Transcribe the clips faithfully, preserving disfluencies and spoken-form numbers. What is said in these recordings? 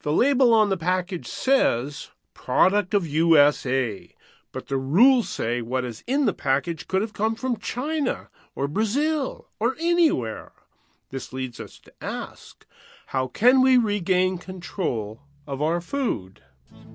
The label on the package says, product of U S A, but the rules say what is in the package could have come from China or Brazil or anywhere. This leads us to ask, how can we regain control of our food?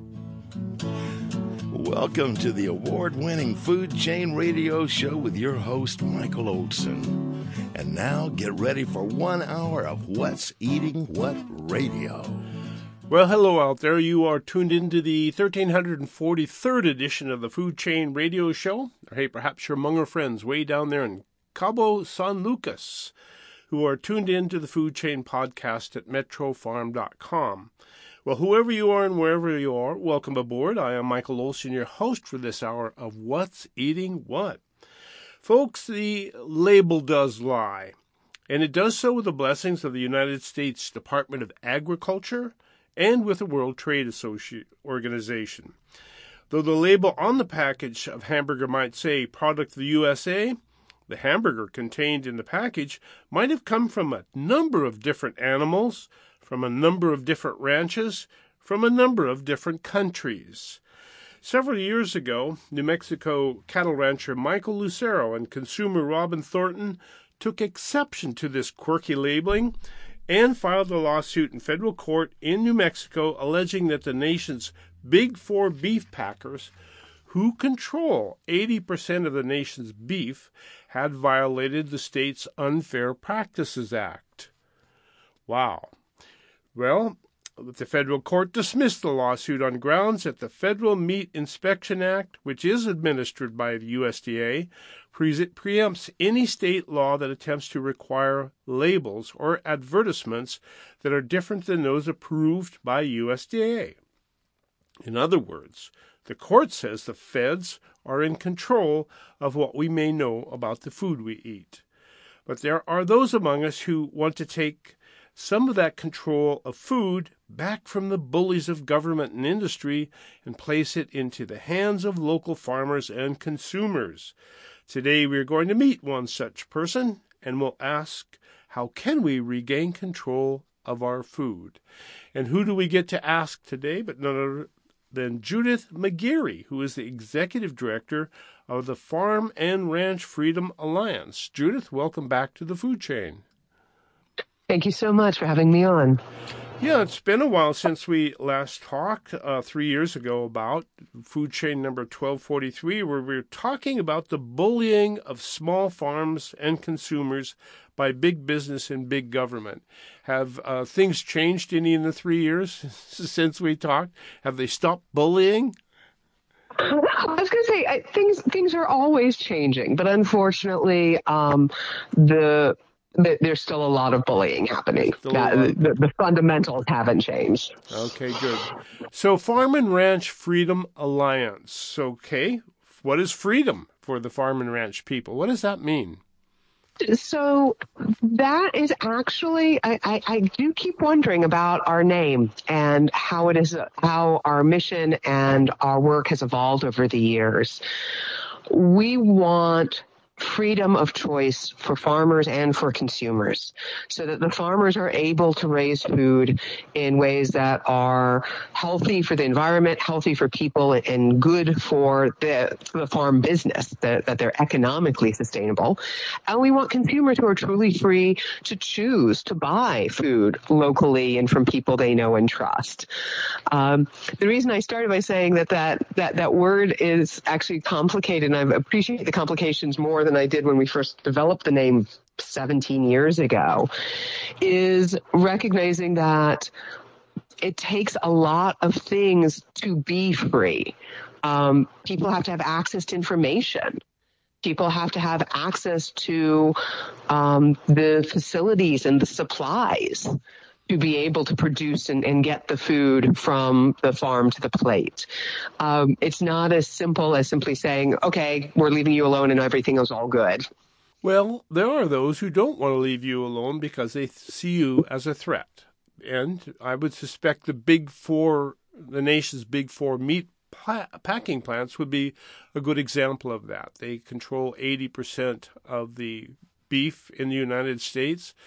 Welcome to the award-winning Food Chain Radio Show with your host, Michael Olson. And now get ready for one hour of What's Eating What Radio. Well, hello out there. You are tuned into the one thousand three hundred forty-third edition of the Food Chain Radio Show. Or hey, perhaps your Munger friends way down there in Cabo San Lucas who are tuned in to the Food Chain podcast at metro farm dot com. Well, whoever you are and wherever you are, welcome aboard. I am Michael Olson, your host for this hour of What's Eating What. Folks, the label does lie, and it does so with the blessings of the United States Department of Agriculture and with the World Trade Organization. Though the label on the package of hamburger might say product of the U S A, the hamburger contained in the package might have come from a number of different animals, from a number of different ranches, from a number of different countries. Several years ago, New Mexico cattle rancher Michael Lucero and consumer Robin Thornton took exception to this quirky labeling and filed a lawsuit in federal court in New Mexico alleging that the nation's Big Four beef packers, who control eighty percent of the nation's beef, had violated the state's Unfair Practices Act. Wow. Well, the federal court dismissed the lawsuit on grounds that the Federal Meat Inspection Act, which is administered by the U S D A, pre- preempts any state law that attempts to require labels or advertisements that are different than those approved by U S D A. In other words, the court says the feds are in control of what we may know about the food we eat. But there are those among us who want to take some of that control of food back from the bullies of government and industry and place it into the hands of local farmers and consumers. Today we are going to meet one such person, and we'll ask, how can we regain control of our food? And who do we get to ask today but none other than Judith McGeary, who is the Executive Director of the Farm and Ranch Freedom Alliance. Judith, welcome back to the Food Chain. Thank you so much for having me on. Yeah, it's been a while since we last talked, uh, three years ago, about Food Chain number twelve forty-three, where we were talking about the bullying of small farms and consumers by big business and big government. Have uh, things changed any in the three years since we talked? Have they stopped bullying? I was going to say, I, things things are always changing, but unfortunately, um, the there's still a lot of bullying happening. That, the, the fundamentals haven't changed. Okay, good. So Farm and Ranch Freedom Alliance. Okay, what is freedom for the farm and ranch people? What does that mean? So that is actually, I, I, I do keep wondering about our name and how it is, how our mission and our work has evolved over the years. We want freedom of choice for farmers and for consumers so that the farmers are able to raise food in ways that are healthy for the environment, healthy for people, and good for the, for the farm business, that, that they're economically sustainable. And we want consumers who are truly free to choose to buy food locally and from people they know and trust. Um, the reason I started by saying that that, that that word is actually complicated, and I appreciate the complications more than I did when we first developed the name seventeen years ago, is recognizing that it takes a lot of things to be free. Um, people have to have access to information. People have to have access to um, the facilities and the supplies to be able to produce and, and get the food from the farm to the plate. Um, it's not as simple as simply saying, okay, we're leaving you alone and everything is all good. Well, there are those who don't want to leave you alone because they see you as a threat. And I would suspect the big four, the nation's big four meat pa- packing plants would be a good example of that. They control eighty percent of the beef in the United States.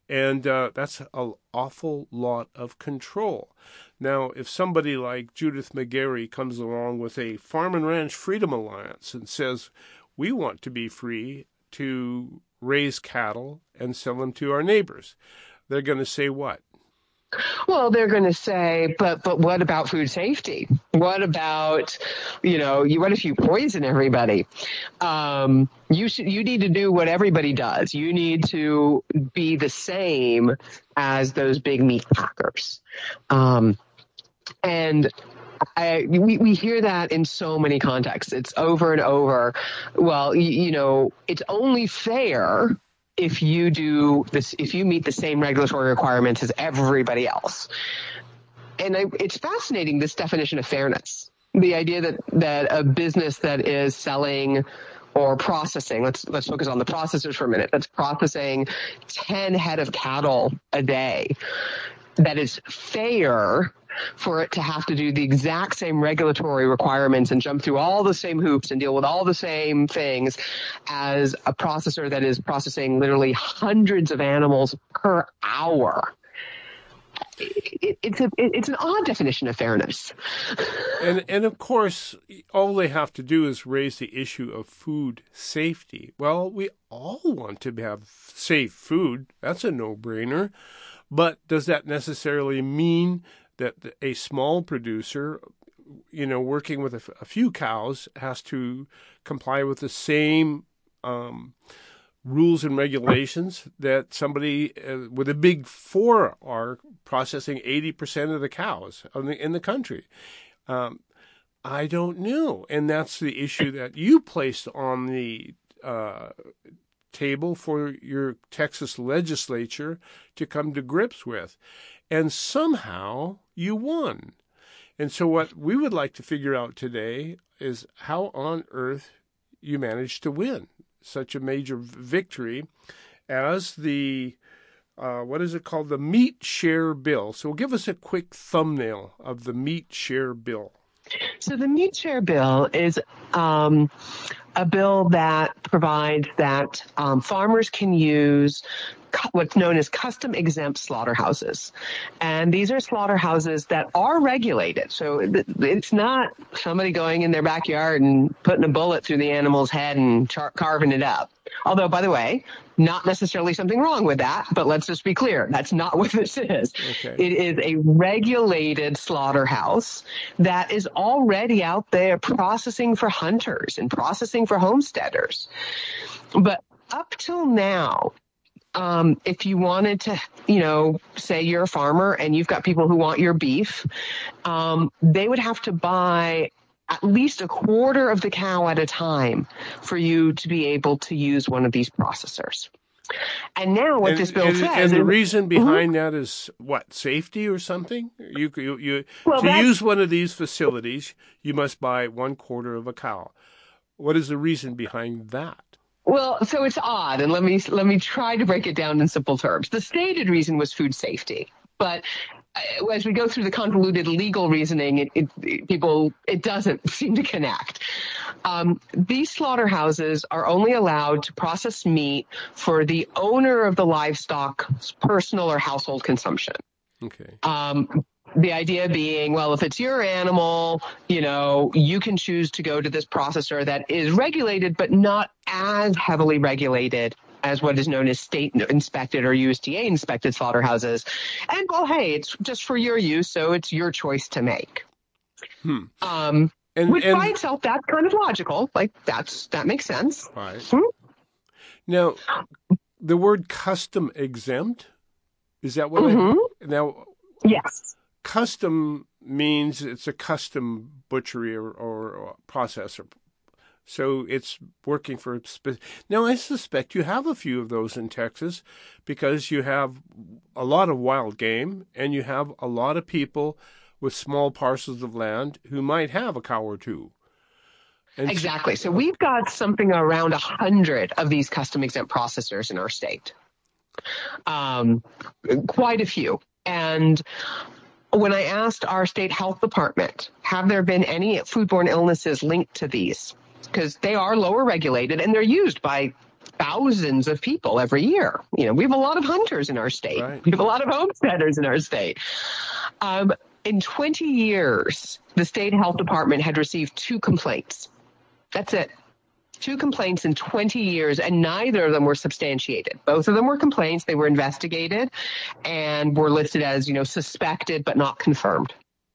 And uh, that's an awful lot of control. Now, if somebody like Judith McGarry comes along with a Farm and Ranch Freedom Alliance and says, we want to be free to raise cattle and sell them to our neighbors, they're going to say what? Well, they're going to say, but but what about food safety? What about, you know, you, what if you poison everybody? Um, you should, you need to do what everybody does. You need to be the same as those big meat packers. Um, and I, we, we hear that in so many contexts. It's over and over. Well, you, you know, it's only fair if you do this, if you meet the same regulatory requirements as everybody else. And I, it's fascinating, this definition of fairness, the idea that, that a business that is selling or processing, let's, let's focus on the processors for a minute, that's processing ten head of cattle a day, that is fair for it to have to do the exact same regulatory requirements and jump through all the same hoops and deal with all the same things as a processor that is processing literally hundreds of animals per hour. It, it's a it, it's an odd definition of fairness. And and of course, all they have to do is raise the issue of food safety. Well, we all want to have safe food. That's a no-brainer. But does that necessarily mean that a small producer, you know, working with a, a few cows, has to comply with the same um, rules and regulations that somebody uh, with a big four are processing eighty percent of the cows in the, in the country? Um, I don't know. And that's the issue that you placed on the uh, table for your Texas legislature to come to grips with. And somehow you won. And so what we would like to figure out today is how on earth you managed to win such a major victory as the, uh, what is it called, the Meat Share Bill. So give us a quick thumbnail of the Meat Share Bill. So the Meat Share Bill is um, a bill that provides that um, farmers can use what's known as custom exempt slaughterhouses. And these are slaughterhouses that are regulated. So it's not somebody going in their backyard and putting a bullet through the animal's head and char- carving it up. Although, by the way, not necessarily something wrong with that, but let's just be clear. That's not what this is. Okay. It is a regulated slaughterhouse that is already out there processing for hunters and processing for homesteaders. But up till now, Um, if you wanted to, you know, say you're a farmer and you've got people who want your beef, um, they would have to buy at least a quarter of the cow at a time for you to be able to use one of these processors. And now what and, this bill and, says... And the is, reason behind mm-hmm. that is, what, safety or something? You, you, you well, To use one of these facilities, you must buy one quarter of a cow. What is the reason behind that? Well, so it's odd, and let me let me try to break it down in simple terms. The stated reason was food safety, but as we go through the convoluted legal reasoning, it, it people it doesn't seem to connect. Um, these slaughterhouses are only allowed to process meat for the owner of the livestock's personal or household consumption. Okay. Um, The idea being, well, if it's your animal, you know, you can choose to go to this processor that is regulated, but not as heavily regulated as what is known as state inspected or U S D A inspected slaughterhouses. And, well, hey, it's just for your use, so it's your choice to make. Hmm. Um, and, which and, by itself, that's kind of logical. Like, that's that makes sense. Right. Hmm? Now, the word custom exempt, is that what Mm-hmm. I... Now, yes. Custom means it's a custom butchery or, or, or processor. So it's working for... Spe- now, I suspect you have a few of those in Texas because you have a lot of wild game and you have a lot of people with small parcels of land who might have a cow or two. And exactly. So we've got something around one hundred of these custom exempt processors in our state. Um, quite a few. And when I asked our state health department, have there been any foodborne illnesses linked to these? Because they are lower regulated and they're used by thousands of people every year. You know, we have a lot of hunters in our state. Right. We have a lot of homesteaders in our state. Um, in twenty years, the state health department had received two complaints. That's it. Two complaints in twenty years, and neither of them were substantiated. Both of them were complaints. They were investigated and were listed as, you know, suspected but not confirmed.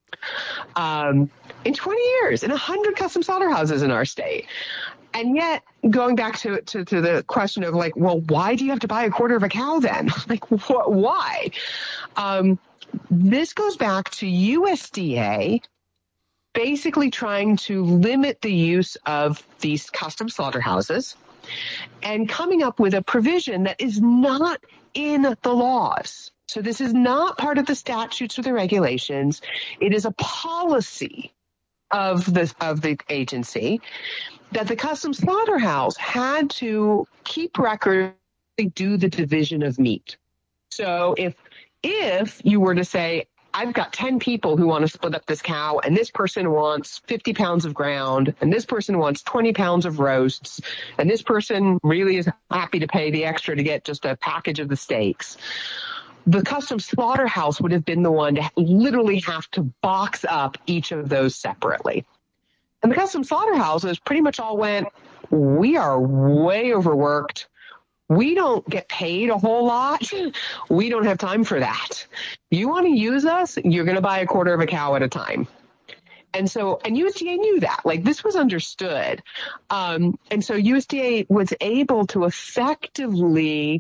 Um, in twenty years, in one hundred custom slaughterhouses in our state. And yet, going back to, to, to the question of like, well, why do you have to buy a quarter of a cow then? Like, wh- why? Um, this goes back to U S D A basically trying to limit the use of these custom slaughterhouses and coming up with a provision that is not in the laws. So this is not part of the statutes or the regulations. It is a policy of the of the agency that the custom slaughterhouse had to keep record, do the division of meat. So if if you were to say, I've got ten people who want to split up this cow, and this person wants fifty pounds of ground, and this person wants twenty pounds of roasts, and this person really is happy to pay the extra to get just a package of the steaks. The custom slaughterhouse would have been the one to literally have to box up each of those separately. And the custom slaughterhouses pretty much all went, we are way overworked. We don't get paid a whole lot. We don't have time for that. You want to use us? You're going to buy a quarter of a cow at a time. And so, and U S D A knew that, like this was understood. Um, and so U S D A was able to effectively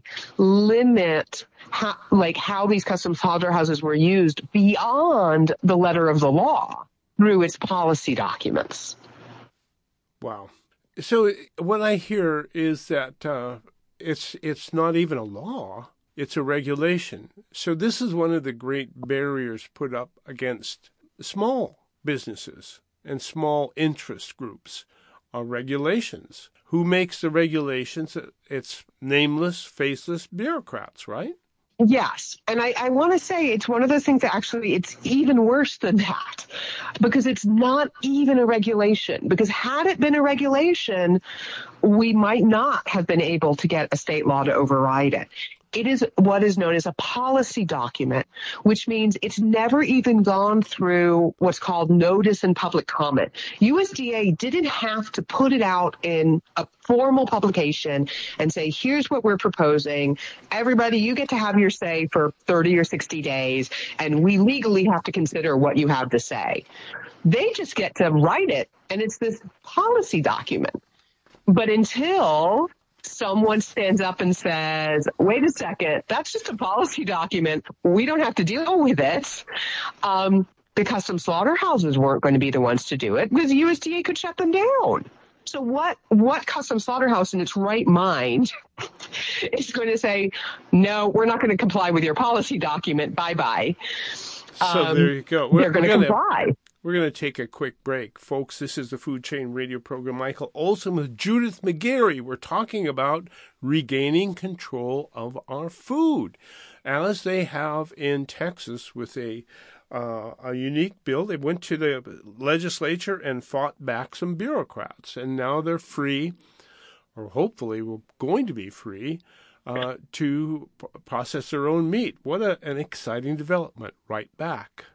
limit how, like how these custom slaughterhouses were used beyond the letter of the law through its policy documents. Wow. So what I hear is that uh, it's it's not even a law, it's a regulation. So this is one of the great barriers put up against small businesses and small interest groups are regulations. Who makes the regulations? It's nameless, faceless bureaucrats, right? Yes. And I, I want to say it's one of those things that actually it's even worse than that because it's not even a regulation. Because had it been a regulation, we might not have been able to get a state law to override it. It is what is known as a policy document, which means it's never even gone through what's called notice and public comment. U S D A didn't have to put it out in a formal publication and say, here's what we're proposing. Everybody, you get to have your say for thirty or sixty days, and we legally have to consider what you have to say. They just get to write it, and it's this policy document. But until someone stands up and says, wait a second, that's just a policy document. We don't have to deal with it. Um, the custom slaughterhouses weren't going to be the ones to do it because U S D A could shut them down. So what, what custom slaughterhouse in its right mind is going to say, no, we're not going to comply with your policy document. Bye-bye. So um, there you go. We're, they're going to comply. We're going to take a quick break. Folks, this is the Food Chain Radio program. Michael Olson with Judith McGarry. We're talking about regaining control of our food, as they have in Texas with a uh, a unique bill. They went to the legislature and fought back some bureaucrats, and now they're free, or hopefully we're going to be free, uh, to p- process their own meat. What a, an exciting development. Right back.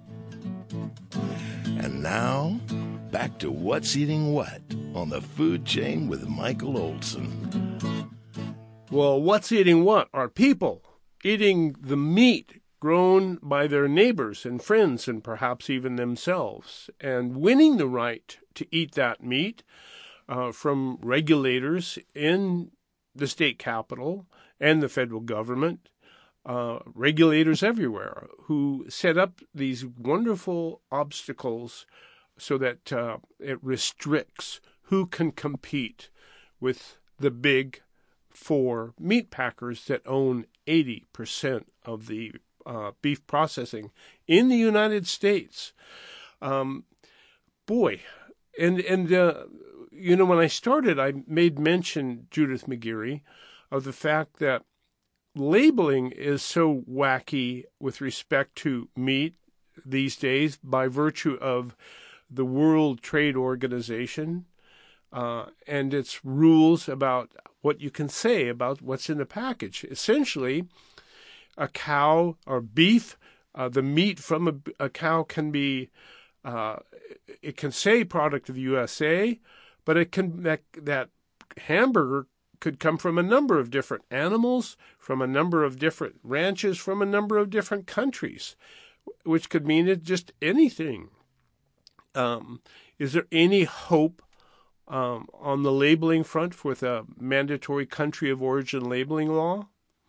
And now, back to What's Eating What on the Food Chain with Michael Olson. Well, what's eating what? Are people eating the meat grown by their neighbors and friends and perhaps even themselves, and winning the right to eat that meat uh, from regulators in the state capital and the federal government. Uh, regulators everywhere who set up these wonderful obstacles so that uh, it restricts who can compete with the big four meat packers that own eighty percent of the uh, beef processing in the United States. Um, boy, and, and uh, you know, when I started, I made mention, Judith McGarry, of the fact that labeling is so wacky with respect to meat these days by virtue of the World Trade Organization uh, and its rules about what you can say about what's in the package. Essentially, a cow or beef, uh, the meat from a, a cow can be, uh, it can say product of the U S A, but it can that that hamburger could come from a number of different animals, from a number of different ranches, from a number of different countries, which could mean it just anything. Um, is there any hope um, on the labeling front with a mandatory country of origin labeling law?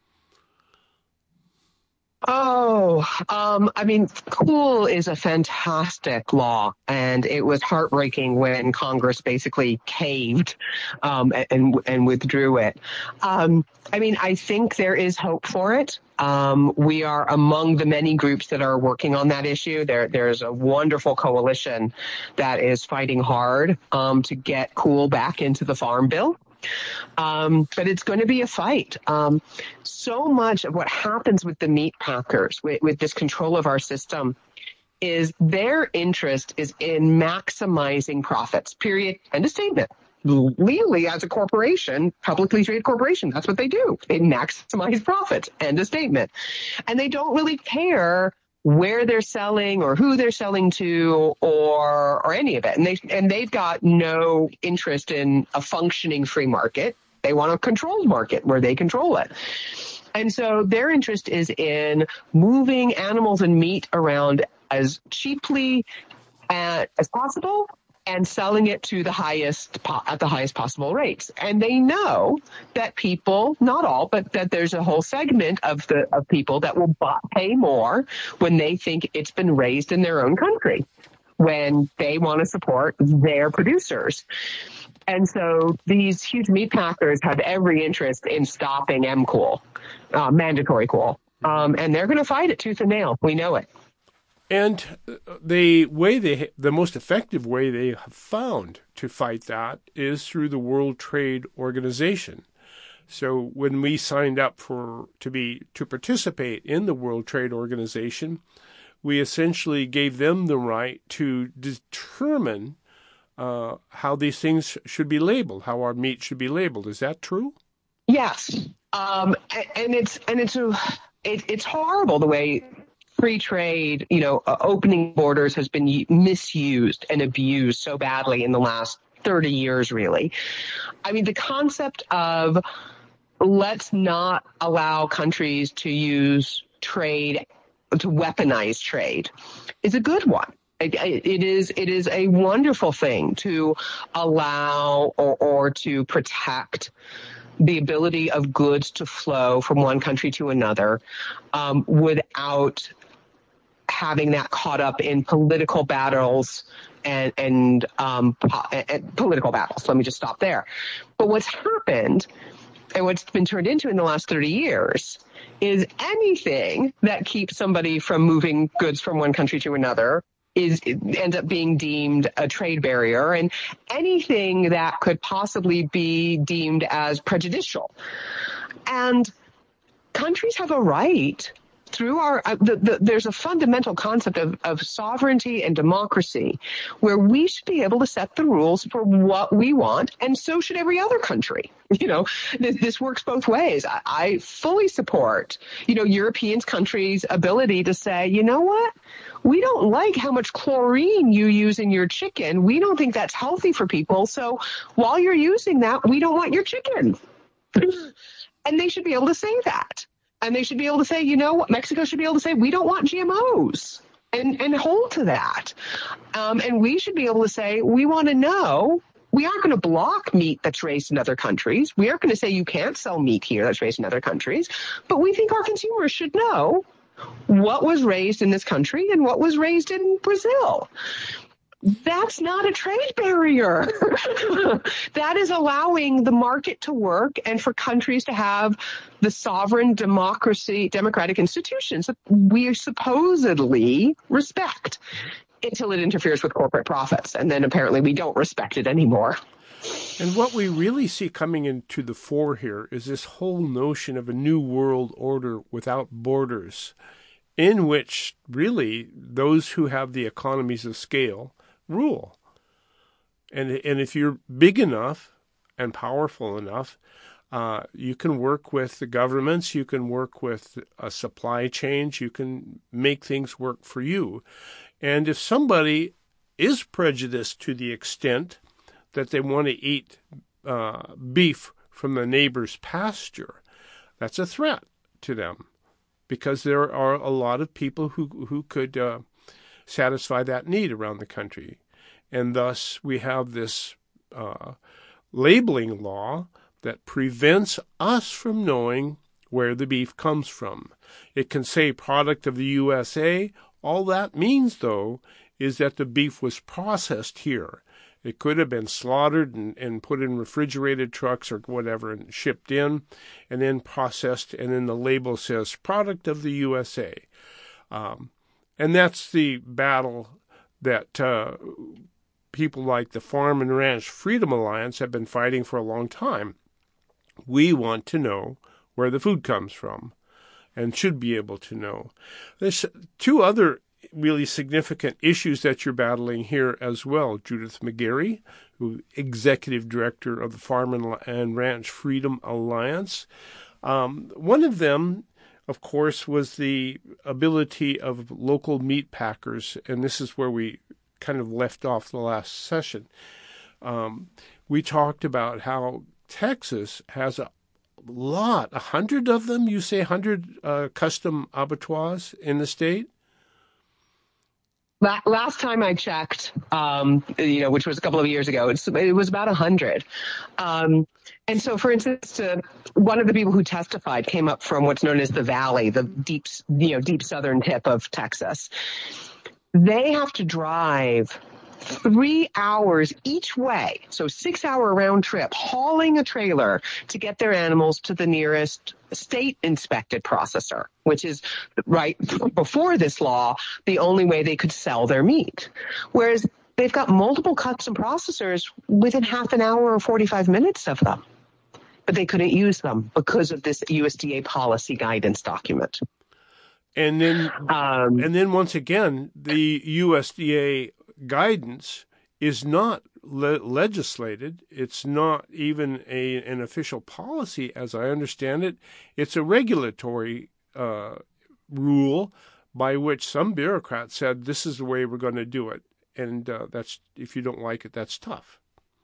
Oh, um, I mean, cool is a fantastic law, and it was heartbreaking when Congress basically caved um, and and withdrew it. Um, I mean, I think there is hope for it. Um, we are among the many groups that are working on that issue. There, there's a wonderful coalition that is fighting hard um, to get cool back into the Farm Bill. Um, but it's going to be a fight. Um, so much of what happens with the meat packers, with, with this control of our system, is their interest is in maximizing profits, period, end of statement. Legally, as a corporation, publicly traded corporation, that's what they do. They maximize profits, end of statement. And they don't really care where they're selling or who they're selling to or or any of it. And they and they've got no interest in a functioning free market. They want a controlled market where they control it. And so their interest is in moving animals and meat around as cheaply uh, as possible and selling it to the highest at the highest possible rates. And they know that people, not all, but that there's a whole segment of the of people that will buy, pay more when they think it's been raised in their own country, when they want to support their producers. And so these huge meat packers have every interest in stopping M cool, uh, mandatory cool. Um, and they're going to fight it tooth and nail. We know it. And the way they, the most effective way they have found to fight that is through the World Trade Organization. So when we signed up for to be to participate in the World Trade Organization, we essentially gave them the right to determine uh, how these things should be labeled, how our meat should be labeled. Is that true? Yes, um, and it's and it's a, it, it's horrible the way free trade, you know, uh, opening borders has been misused and abused so badly in the last thirty years, really. I mean, the concept of let's not allow countries to use trade, to weaponize trade, is a good one. It, it is it is a wonderful thing to allow or, or to protect the ability of goods to flow from one country to another um, without having that caught up in political battles and, and, um, po- and political battles. Let me just stop there. But what's happened and what's been turned into in the last thirty years is anything that keeps somebody from moving goods from one country to another is ends up being deemed a trade barrier, and anything that could possibly be deemed as prejudicial. And countries have a right through our, uh, the, the, there's a fundamental concept of, of sovereignty and democracy where we should be able to set the rules for what we want, and so should every other country. You know, this, this works both ways. I, I fully support, you know, European countries' ability to say, you know what, we don't like how much chlorine you use in your chicken. We don't think that's healthy for people. So while you're using that, we don't want your chicken. And they should be able to say that. And they should be able to say, you know what, Mexico should be able to say, we don't want G M Os, and, and hold to that. Um, and we should be able to say, we want to know, we aren't going to block meat that's raised in other countries. We aren't going to say you can't sell meat here that's raised in other countries. But we think our consumers should know what was raised in this country and what was raised in Brazil. That's not a trade barrier. That is allowing the market to work and for countries to have the sovereign democracy, democratic institutions that we supposedly respect until it interferes with corporate profits. And then apparently we don't respect it anymore. And what we really see coming into the fore here is this whole notion of a new world order without borders, in which really those who have the economies of scale rule. And, and if you're big enough and powerful enough, uh, you can work with the governments, you can work with a supply chains, you can make things work for you. And if somebody is prejudiced to the extent that they want to eat uh, beef from the neighbor's pasture, that's a threat to them, because there are a lot of people who who could uh, satisfy that need around the country. And thus we have this uh, labeling law that prevents us from knowing where the beef comes from. It can say product of the U S A. All that means, though, is that the beef was processed here. It could have been slaughtered and, and put in refrigerated trucks or whatever and shipped in and then processed, and then the label says product of the U S A. Um, and that's the battle that uh, people like the Farm and Ranch Freedom Alliance have been fighting for a long time. We want to know where the food comes from and should be able to know. There's two other really significant issues that you're battling here as well. Judith McGarry, who Executive Director of the Farm and Ranch Freedom Alliance. Um, one of them, of course, was the ability of local meat packers, and this is where we kind of left off the last session. Um, we talked about how Texas has a lot, a hundred of them, you say a hundred uh, custom abattoirs in the state? Last time I checked, um, you know, which was a couple of years ago, it's, it was about a hundred. Um, and so, for instance, uh, one of the people who testified came up from what's known as the Valley, the deep, you know, deep southern tip of Texas. They have to drive three hours each way, so six-hour round trip, hauling a trailer to get their animals to the nearest state-inspected processor, which is, right before this law, the only way they could sell their meat. Whereas they've got multiple custom processors within half an hour or forty-five minutes of them. But they couldn't use them because of this U S D A policy guidance document. And then, um, and then once again, the U S D A guidance is not le- legislated. It's not even a, an official policy, as I understand it. It's a regulatory uh, rule by which some bureaucrat said, this is the way we're going to do it. And uh, that's, if you don't like it, that's tough.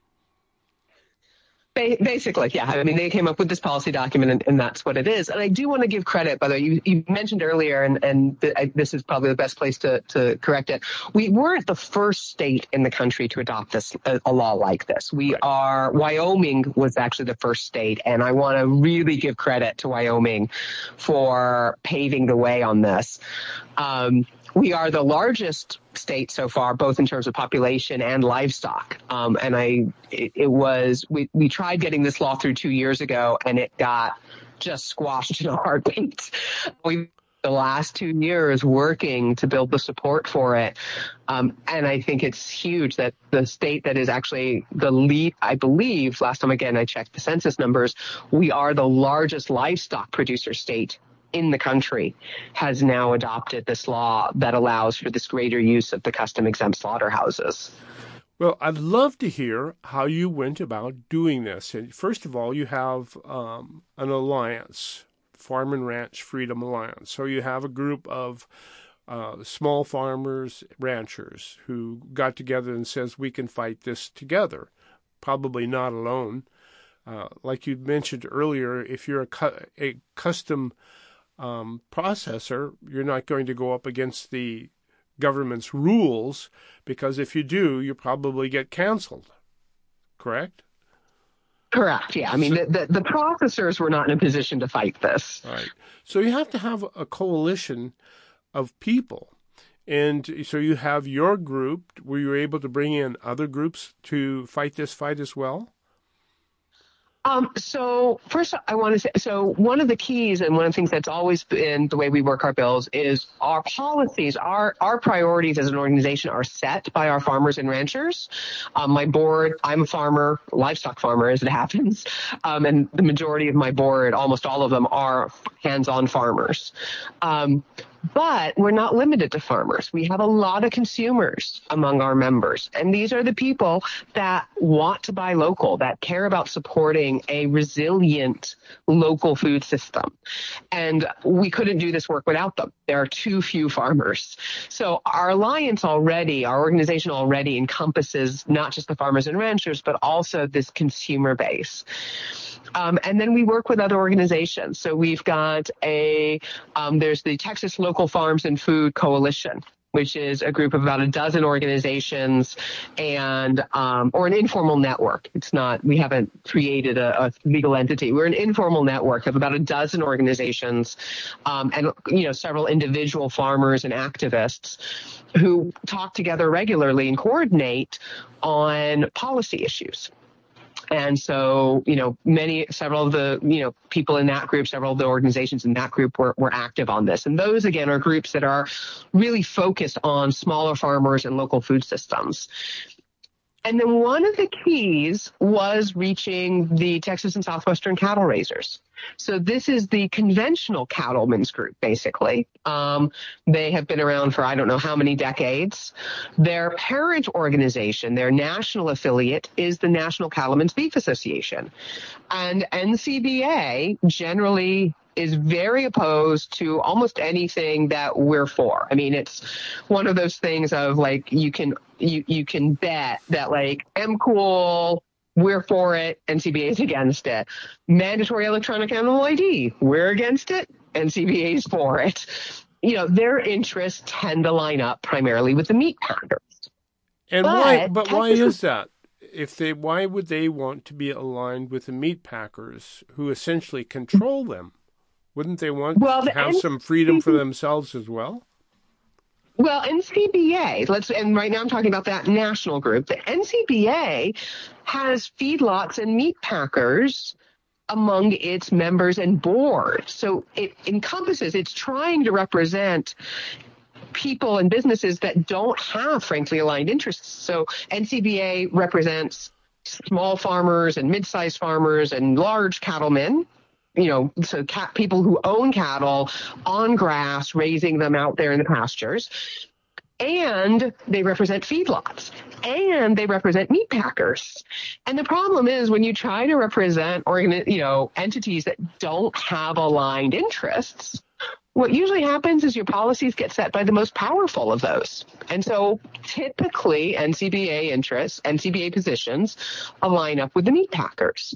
Basically, yeah. I mean, they came up with this policy document, and, and that's what it is. And I do want to give credit, by the way. You, you mentioned earlier, and, and th- I, this is probably the best place to, to correct it. We weren't the first state in the country to adopt this a, a law like this. We right. are. Wyoming was actually the first state, and I want to really give credit to Wyoming for paving the way on this. Um, We are the largest state so far, both in terms of population and livestock. Um, and I, it, it was, we, we tried getting this law through two years ago, and it got just squashed in a heartbeat. We the last two years working to build the support for it. Um, and I think it's huge that the state that is actually the lead, I believe, last time again I checked the census numbers, we are the largest livestock producer state in the country, has now adopted this law that allows for this greater use of the custom exempt slaughterhouses. Well, I'd love to hear how you went about doing this. And first of all, you have um, an alliance, Farm and Ranch Freedom Alliance. So you have a group of uh, small farmers, ranchers who got together and says, we can fight this together, probably not alone. Uh, like you mentioned earlier, if you're a, cu- a custom Um, processor, you're not going to go up against the government's rules, because if you do, you probably get canceled. Correct? Correct. Yeah. I mean, so, the, the, the processors were not in a position to fight this. Right. So you have to have a coalition of people. And so you have your group. Were you able to bring in other groups to fight this fight as well? Um, so first I want to say, so one of the keys and one of the things that's always been the way we work our bills is our policies, our, our priorities as an organization are set by our farmers and ranchers. Um, my board, I'm a farmer, livestock farmer as it happens. Um, and the majority of my board, almost all of them are hands-on farmers. Um, But we're not limited to farmers. We have a lot of consumers among our members. And these are the people that want to buy local, that care about supporting a resilient local food system. And we couldn't do this work without them. There are too few farmers. So our alliance already, our organization already encompasses not just the farmers and ranchers, but also this consumer base. Um, and then we work with other organizations. So we've got a, um, there's the Texas Local Farms and Food Coalition, which is a group of about a dozen organizations and, um, or an informal network. It's not, we haven't created a, a legal entity. We're an informal network of about a dozen organizations, um, and, you know, several individual farmers and activists who talk together regularly and coordinate on policy issues. And so, you know, many, several of the, you know, people in that group, several of the organizations in that group were, were active on this. And those, again, are groups that are really focused on smaller farmers and local food systems. And then one of the keys was reaching the Texas and Southwestern cattle raisers. So this is the conventional cattlemen's group, basically. Um, they have been around for I don't know how many decades. Their parent organization, their national affiliate, is the National Cattlemen's Beef Association. And N C B A generally is very opposed to almost anything that we're for. I mean, it's one of those things of like, you can, you, you can bet that like, I'm cool, we're for it, N C B A is against it. Mandatory electronic animal I D, we're against it, N C B A is for it. You know, their interests tend to line up primarily with the meat packers. And but, why, but why is that? If they, why would they want to be aligned with the meat packers who essentially control them? Wouldn't they want well, to have N C B A, some freedom for themselves as well? Well, N C B A, let's, and right now I'm talking about that national group. The N C B A has feedlots and meat packers among its members and board. So it encompasses, it's trying to represent people and businesses that don't have, frankly, aligned interests. So N C B A represents small farmers and mid-sized farmers and large cattlemen. You know, so cat, people who own cattle on grass, raising them out there in the pastures. And they represent feedlots. And they represent meat packers. And the problem is when you try to represent, organi- you know, entities that don't have aligned interests, what usually happens is your policies get set by the most powerful of those. And so typically N C B A interests, N C B A positions align up with the meat packers.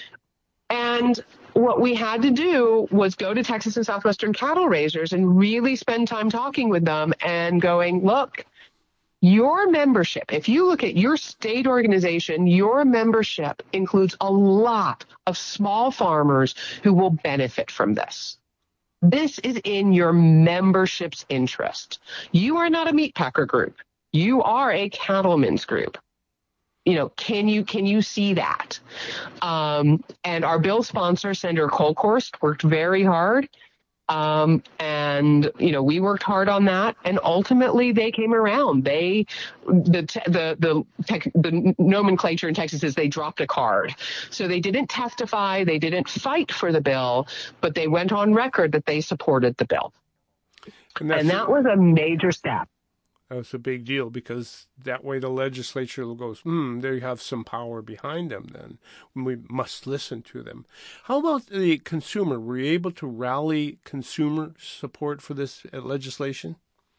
And what we had to do was go to Texas and Southwestern cattle raisers and really spend time talking with them and going, look, your membership, if you look at your state organization, your membership includes a lot of small farmers who will benefit from this. This is in your membership's interest. You are not a meat packer group. You are a cattlemen's group. You know, can you can you see that? Um, and our bill sponsor, Senator Kolkhorst, worked very hard. Um, and, you know, we worked hard on that. And ultimately, they came around. They, the, the, the, tech, the nomenclature in Texas is they dropped a card. So they didn't testify. They didn't fight for the bill, but they went on record that they supported the bill. And, and that was a major step. That's a big deal because that way the legislature goes, hmm, they have some power behind them then. We must listen to them. How about the consumer? Were you able to rally consumer support for this legislation?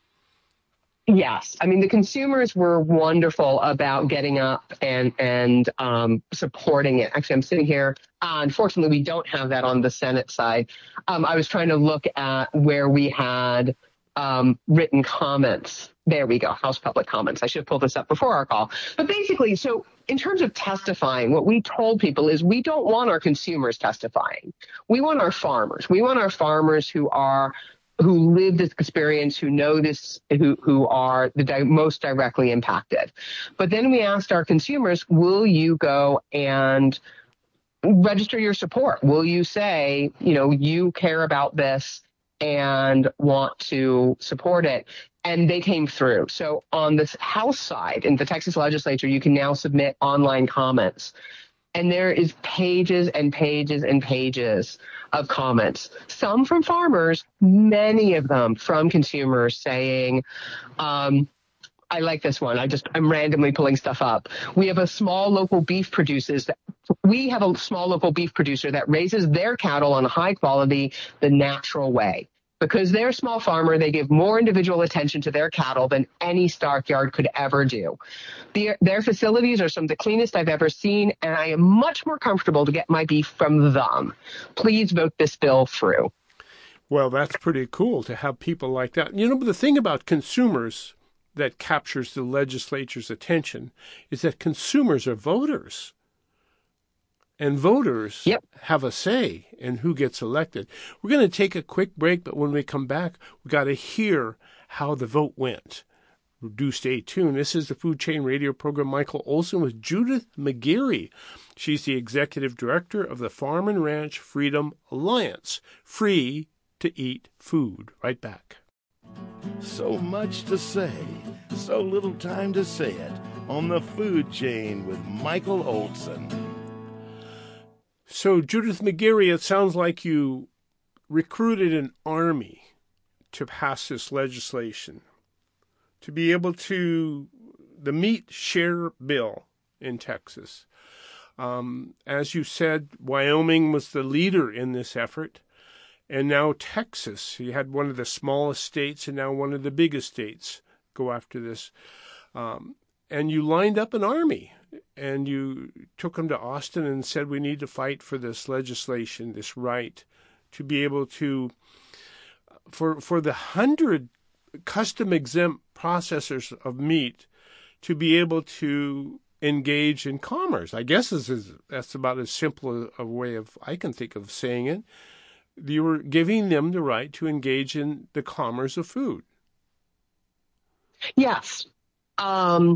Yes. I mean, the consumers were wonderful about getting up and, and um, supporting it. Actually, I'm sitting here. Uh, unfortunately, we don't have that on the Senate side. Um, I was trying to look at where we had um, written comments. There we go. House public comments. I should have pulled this up before our call. But basically, so in terms of testifying, what we told people is we don't want our consumers testifying. We want our farmers. We want our farmers who are who live this experience, who know this, who, who are the di- most directly impacted. But then we asked our consumers, will you go and register your support? Will you say, you know, you care about this and want to support it? And they came through. So on the House side, in the Texas legislature, you can now submit online comments. And there is pages and pages and pages of comments, some from farmers, many of them from consumers saying, um, I like this one. I just, I'm randomly pulling stuff up. We have a small local beef producers that we have a small local beef producer that raises their cattle on a high quality, the natural way. Because they're a small farmer, they give more individual attention to their cattle than any stockyard could ever do. Their, their facilities are some of the cleanest I've ever seen, and I am much more comfortable to get my beef from them. Please vote this bill through. Well, that's pretty cool to have people like that. You know, but the thing about consumers that captures the legislature's attention is that consumers are voters. And voters yep. have a say in who gets elected. We're going to take a quick break, but when we come back, we've got to hear how the vote went. Do stay tuned. This is the Food Chain Radio program. Michael Olson with Judith McGeary. She's the executive director of the Farm and Ranch Freedom Alliance. Free to eat food. Right back. So much to say, so little time to say it on the Food Chain with Michael Olson. So, Judith McGeary, it sounds like you recruited an army to pass this legislation, to be able to, the meat share bill in Texas. Um, as you said, Wyoming was the leader in this effort, and now Texas. You had one of the smallest states and now one of the biggest states go after this. Um, and you lined up an army. And you took them to Austin and said, we need to fight for this legislation, this right to be able to, for for the hundred custom exempt processors of meat to be able to engage in commerce. I guess this is, that's about as simple a way of I can think of saying it. You were giving them the right to engage in the commerce of food. Yes. Um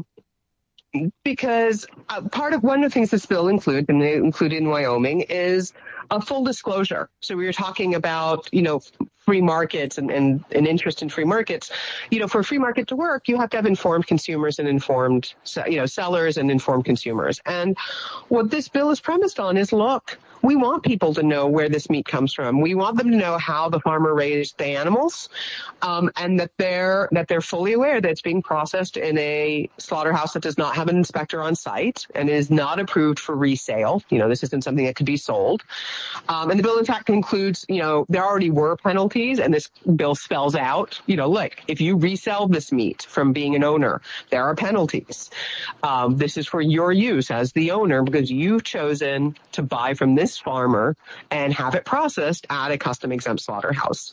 Because uh, part of one of the things this bill includes, and they included in Wyoming, is a full disclosure. So we were talking about, you know, free markets and, and an interest in free markets. You know, for a free market to work, you have to have informed consumers and informed, you know, sellers and informed consumers. And what this bill is premised on is, look, we want people to know where this meat comes from. We want them to know how the farmer raised the animals, um, and that they're that they're fully aware that it's being processed in a slaughterhouse that does not have an inspector on site and is not approved for resale. You know, this isn't something that could be sold. Um, and the bill, in fact, includes, you know, there already were penalties, and this bill spells out, you know, like if you resell this meat from being an owner, there are penalties. Um, this is for your use as the owner because you've chosen to buy from this farmer and have it processed at a custom exempt slaughterhouse.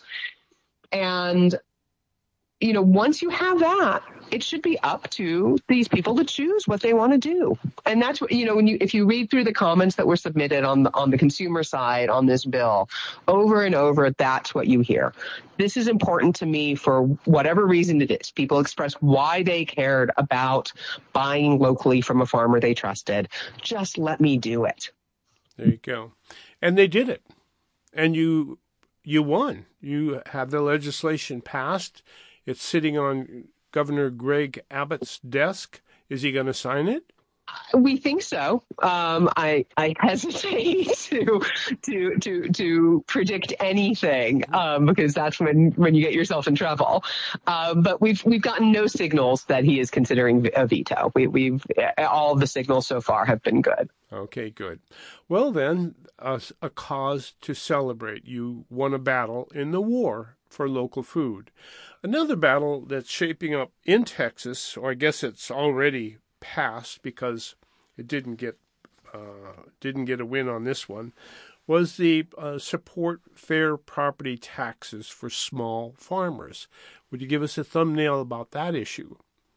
And, you know, once you have that, it should be up to these people to choose what they want to do. And that's what, you know, when you, if you read through the comments that were submitted on the, on the consumer side on this bill, over and over, that's what you hear. This is important to me for whatever reason it is. People express why they cared about buying locally from a farmer they trusted. Just let me do it. There you go. And they did it. And you you won. You have the legislation passed. It's sitting on Governor Greg Abbott's desk. Is he going to sign it? We think so. Um, I, I hesitate to to to to predict anything um, because that's when, when you get yourself in trouble. Um, but we've we've gotten no signals that he is considering a veto. We, we've all of the signals so far have been good. Okay, good. Well, then, a, a cause to celebrate. You won a battle in the war for local food. Another battle that's shaping up in Texas, or I guess it's already passed because it didn't get uh, didn't get a win on this one, was the uh, support fair property taxes for small farmers. Would you give us a thumbnail about that issue?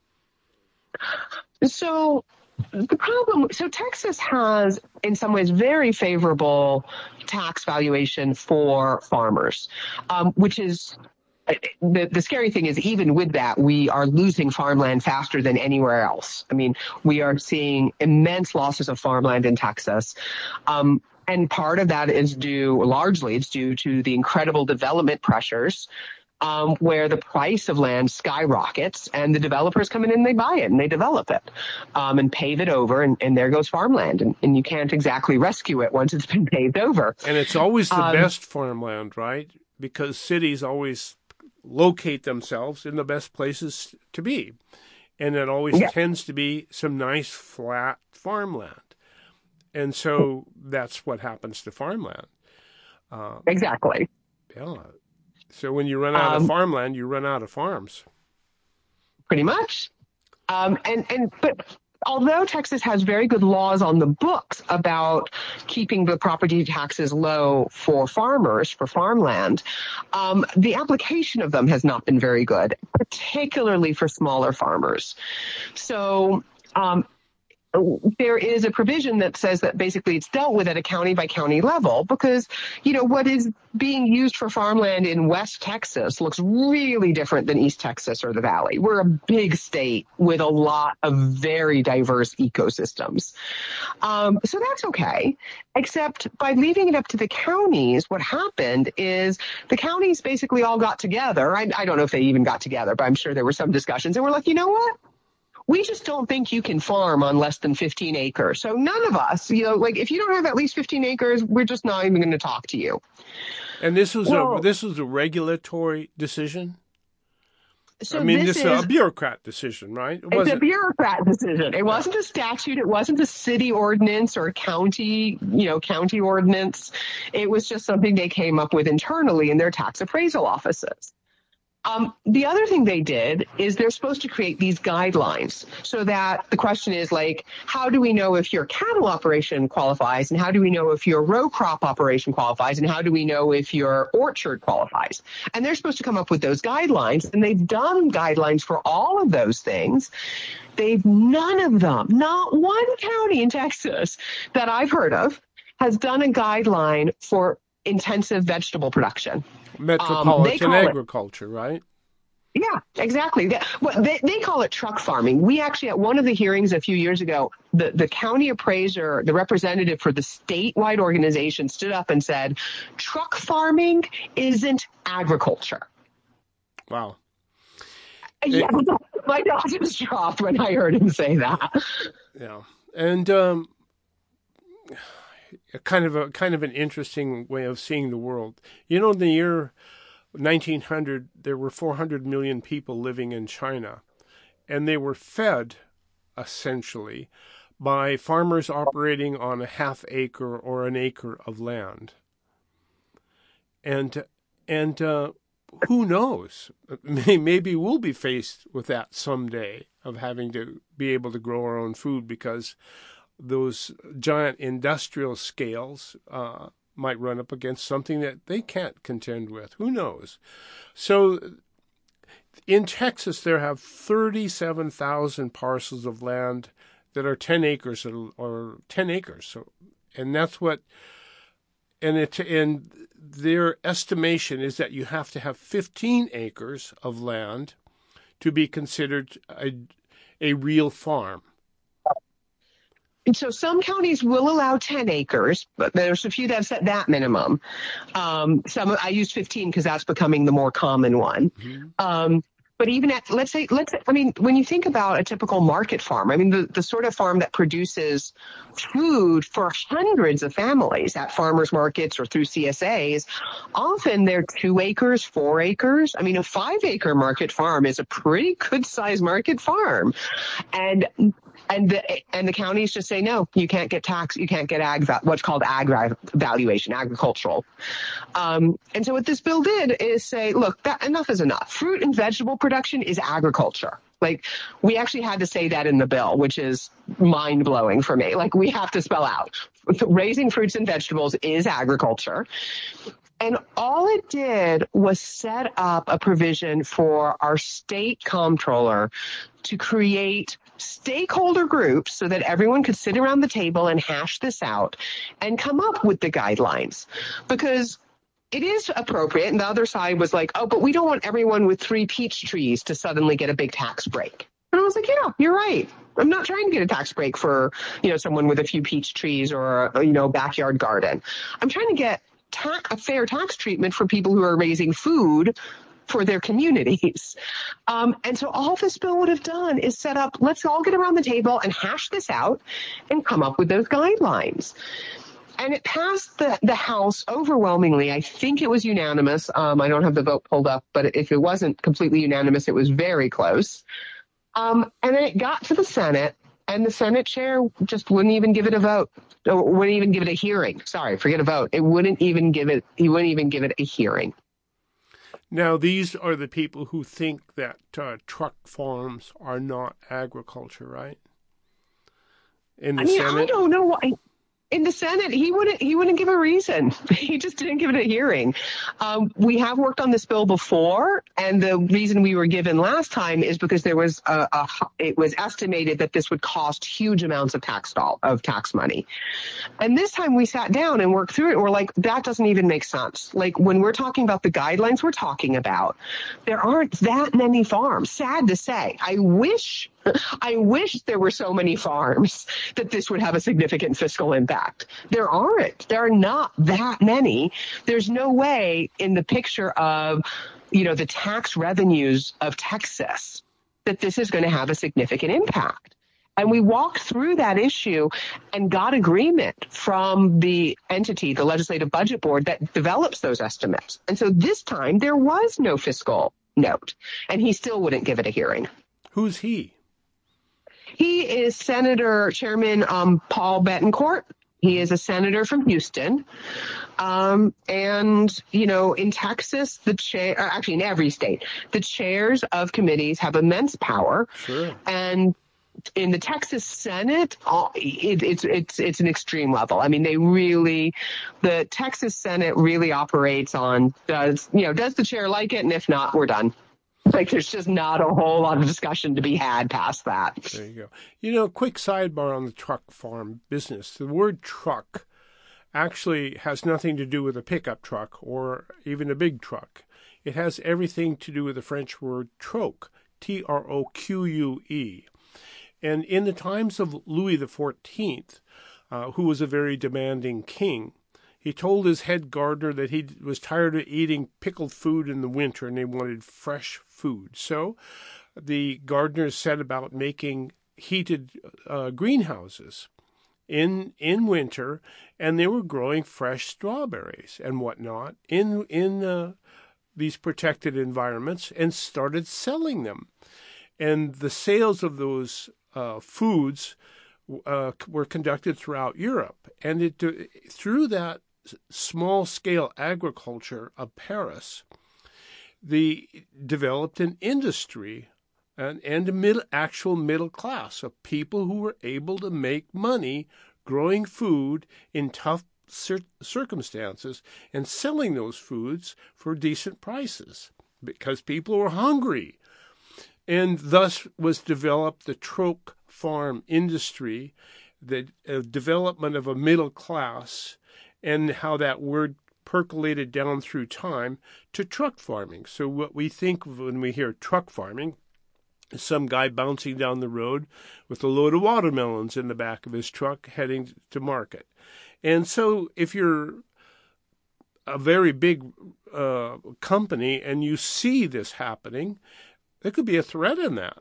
So the problem, so Texas has in some ways very favorable tax valuation for farmers, um, which is The, the scary thing is, even with that, we are losing farmland faster than anywhere else. I mean, we are seeing immense losses of farmland in Texas. Um, and part of that is due, largely, it's due to the incredible development pressures um, where the price of land skyrockets and the developers come in and they buy it and they develop it um, and pave it over. And, and there goes farmland. And, and you can't exactly rescue it once it's been paved over. And it's always the um, best farmland, right? Because cities always locate themselves in the best places to be. And it always yeah. tends to be some nice flat farmland. And so that's what happens to farmland. Uh, exactly. Yeah. So when you run out um, of farmland, you run out of farms. Pretty much. Um, and, and, but although Texas has very good laws on the books about keeping the property taxes low for farmers, for farmland, um, the application of them has not been very good, particularly for smaller farmers. So, um, there is a provision that says that basically it's dealt with at a county by county level because, you know, what is being used for farmland in West Texas looks really different than East Texas or the Valley. We're a big state with a lot of very diverse ecosystems. Um, so that's okay, except by leaving it up to the counties, what happened is the counties basically all got together. I, I don't know if they even got together, but I'm sure there were some discussions and we're like, you know what? We just don't think you can farm on less than fifteen acres. So none of us, you know, like if you don't have at least fifteen acres, we're just not even going to talk to you. And this was well, a this was a regulatory decision. So I mean, this, this is a bureaucrat decision, right? It it's a bureaucrat decision. It wasn't a statute. It wasn't a city ordinance or a county, you know, county ordinance. It was just something they came up with internally in their tax appraisal offices. Um, the other thing they did is they're supposed to create these guidelines so that the question is like, how do we know if your cattle operation qualifies and how do we know if your row crop operation qualifies and how do we know if your orchard qualifies? And they're supposed to come up with those guidelines and they've done guidelines for all of those things. They've none of them, not one county in Texas that I've heard of has done a guideline for intensive vegetable production. Metropolitan um, agriculture, it, right? Yeah, exactly. They, well, they, they call it truck farming. We actually, at one of the hearings a few years ago, the, the county appraiser, the representative for the statewide organization stood up and said, truck farming isn't agriculture. Wow. Yeah, it, my jaw just dropped when I heard him say that. Yeah, and um, kind of a kind of an interesting way of seeing the world. You know, in the year nineteen hundred, there were four hundred million people living in China, and they were fed, essentially, by farmers operating on a half acre or an acre of land. And and uh, who knows? Maybe we'll be faced with that someday, of having to be able to grow our own food, because those giant industrial scales uh, might run up against something that they can't contend with. Who knows? So in Texas, there have thirty-seven thousand parcels of land that are ten acres or, or ten acres. So, and that's what, and it, and their estimation is that you have to have fifteen acres of land to be considered a, a real farm. And so some counties will allow ten acres, but there's a few that have set that minimum. Um, some I use fifteen because that's becoming the more common one. Mm-hmm. Um, but even at, let's say, let's, I mean, when you think about a typical market farm, I mean, the, the sort of farm that produces food for hundreds of families at farmers markets or through C S As, often they're two acres, four acres. I mean, a five acre market farm is a pretty good sized market farm. And And the, and the counties just say, no, you can't get tax, you can't get ag, what's called ag valuation, agricultural. Um, and so what this bill did is say, look, that enough is enough. Fruit and vegetable production is agriculture. Like, we actually had to say that in the bill, which is mind blowing for me. Like, we have to spell out raising fruits and vegetables is agriculture. And all it did was set up a provision for our state comptroller to create stakeholder groups so that everyone could sit around the table and hash this out and come up with the guidelines. Because it is appropriate. And the other side was like, oh, but we don't want everyone with three peach trees to suddenly get a big tax break. And I was like, yeah, you're right. I'm not trying to get a tax break for, you know, someone with a few peach trees or, a, you know, backyard garden. I'm trying to get ta- a fair tax treatment for people who are raising food for their communities. Um, and so all this bill would have done is set up, let's all get around the table and hash this out and come up with those guidelines. And it passed the, the House overwhelmingly. I think it was unanimous. Um, I don't have the vote pulled up, but if it wasn't completely unanimous, it was very close. Um, and then it got to the Senate, and the Senate chair just wouldn't even give it a vote, or wouldn't even give it a hearing. Sorry, forget a vote. It wouldn't even give it, he wouldn't even give it a hearing. Now, these are the people who think that uh, truck farms are not agriculture, right? In the I mean, Senate? I don't know why. In the Senate, he wouldn't. He wouldn't give a reason. He just didn't give it a hearing. Um, we have worked on this bill before, and the reason we were given last time is because there was a, a it was estimated that this would cost huge amounts of tax doll of tax money. And this time we sat down and worked through it. And we're like, that doesn't even make sense. Like when we're talking about the guidelines we're talking about, there aren't that many farms. Sad to say, I wish. I wish there were so many farms that this would have a significant fiscal impact. There aren't. There are not that many. There's no way in the picture of, you know, the tax revenues of Texas that this is going to have a significant impact. And we walked through that issue and got agreement from the entity, the Legislative Budget Board, that develops those estimates. And so this time there was no fiscal note, and he still wouldn't give it a hearing. Who's he? He is Senator Chairman um, Paul Bettencourt. He is a senator from Houston. Um, and, you know, in Texas, the chair, actually in every state, the chairs of committees have immense power. Sure. And in the Texas Senate, it, it's it's it's an extreme level. I mean, they really, the Texas Senate really operates on, does, you know, does the chair like it? And if not, we're done. Like, there's just not a whole lot of discussion to be had past that. There you go. You know, quick sidebar on the truck farm business. The word truck actually has nothing to do with a pickup truck or even a big truck. It has everything to do with the French word troque, T R O Q U E. And in the times of Louis the fourteenth, uh, who was a very demanding king, he told his head gardener that he was tired of eating pickled food in the winter and they wanted fresh food. So the gardeners set about making heated uh, greenhouses in in winter, and they were growing fresh strawberries and whatnot in in uh, these protected environments and started selling them. And the sales of those uh, foods uh, were conducted throughout Europe. And it through that small-scale agriculture of Paris, they developed an industry and, and a middle, actual middle class of people who were able to make money growing food in tough cir- circumstances and selling those foods for decent prices because people were hungry. And thus was developed the troque farm industry, the uh, development of a middle class, and how that word percolated down through time to truck farming. So what we think of when we hear truck farming is some guy bouncing down the road with a load of watermelons in the back of his truck heading to market. And so if you're a very big uh, company and you see this happening, there could be a threat in that.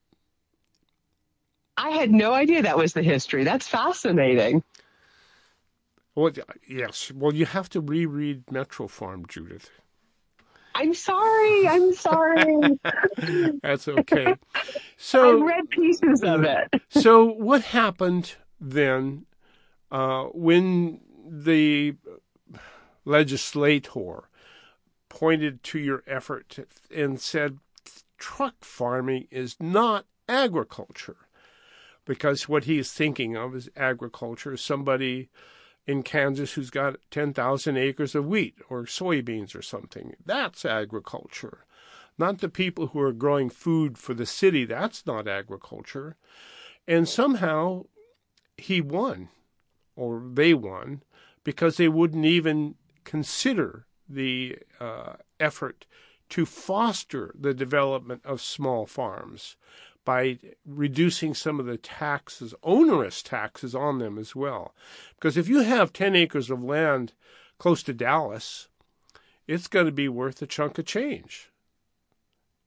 I had no idea that was the history. That's fascinating. Well, yes. Well, you have to reread Metro Farm, Judith. I'm sorry. I'm sorry. That's okay. So I read pieces of it. So what happened then uh, when the legislator pointed to your effort and said truck farming is not agriculture? Because what he is thinking of is agriculture. Somebody in Kansas who's got ten thousand acres of wheat or soybeans or something. That's agriculture. Not the people who are growing food for the city. That's not agriculture. And somehow he won, or they won, because they wouldn't even consider the uh, effort to foster the development of small farms by reducing some of the taxes, onerous taxes on them as well. Because if you have ten acres of land close to Dallas, it's going to be worth a chunk of change.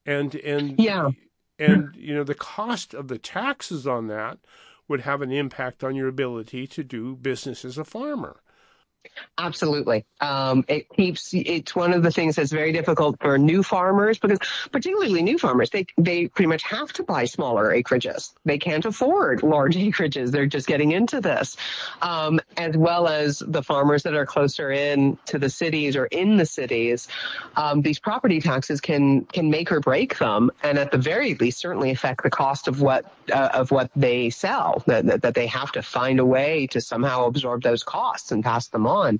And, and, Yeah. and, you know, the cost of the taxes on that would have an impact on your ability to do business as a farmer. Absolutely. Um, it keeps, it's one of the things that's very difficult for new farmers, because particularly new farmers, they, they pretty much have to buy smaller acreages. They can't afford large acreages. They're just getting into this. Um, as well as the farmers that are closer in to the cities or in the cities. Um, these property taxes can, can make or break them. And at the very least, certainly affect the cost of what, uh, of what they sell, that, that, that they have to find a way to somehow absorb those costs and pass them on.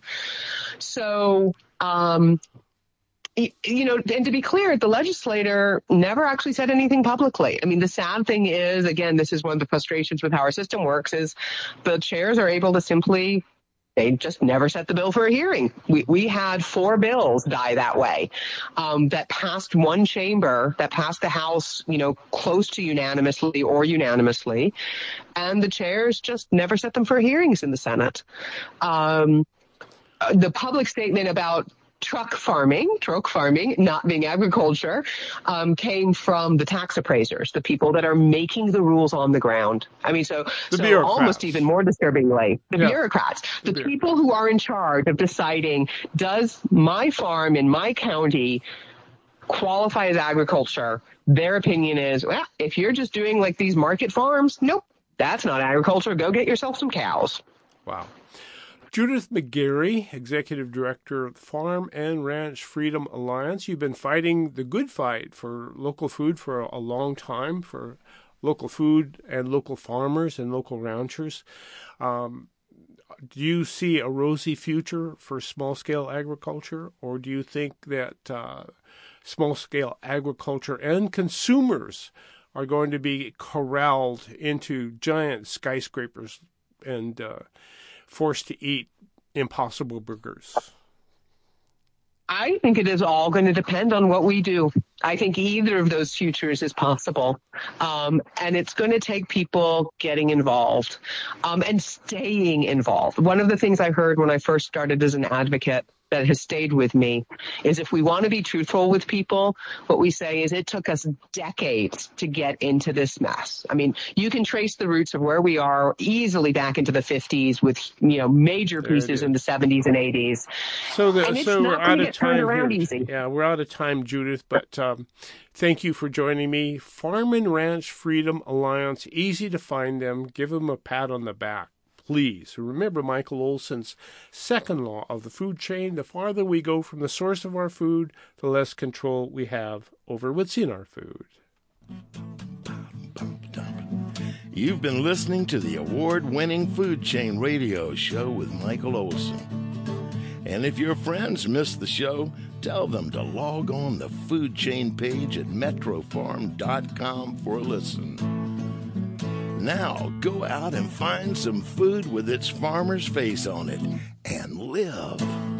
So, um, you know, and to be clear, the legislator never actually said anything publicly. I mean, the sad thing is, again, this is one of the frustrations with how our system works, is the chairs are able to simply, they just never set the bill for a hearing. We, we had four bills die that way, um, that passed one chamber, that passed the House, you know, close to unanimously or unanimously, and the chairs just never set them for hearings in the Senate. Um, The public statement about truck farming, troc farming, not being agriculture, um, came from the tax appraisers, the people that are making the rules on the ground. I mean, so, so almost even more disturbingly, the yeah. bureaucrats, the, the people who are in charge of deciding, does my farm in my county qualify as agriculture? Their opinion is, well, if you're just doing like these market farms, nope, that's not agriculture. Go get yourself some cows. Wow. Judith McGarry, Executive Director of the Farm and Ranch Freedom Alliance. You've been fighting the good fight for local food for a long time, for local food and local farmers and local ranchers. Um, do you see a rosy future for small-scale agriculture, or do you think that uh, small-scale agriculture and consumers are going to be corralled into giant skyscrapers and uh, forced to eat Impossible Burgers? I think it is all going to depend on what we do. I think either of those futures is possible. Um, and it's going to take people getting involved um, and staying involved. One of the things I heard when I first started as an advocate that has stayed with me is, if we want to be truthful with people, what we say is, it took us decades to get into this mess. I mean, you can trace the roots of where we are easily back into the fifties with, you know, major pieces in the seventies and eighties. So, the, and it's so not we're out of time here. Easy. Yeah, we're out of time, Judith, but um, thank you for joining me. Farm and Ranch Freedom Alliance, easy to find them. Give them a pat on the back. Please remember Michael Olson's second law of the food chain: the farther we go from the source of our food, the less control we have over what's in our food. You've been listening to the award-winning Food Chain Radio Show with Michael Olson. And if your friends missed the show, tell them to log on the Food Chain page at metro farm dot com for a listen. Now, go out and find some food with its farmer's face on it and live.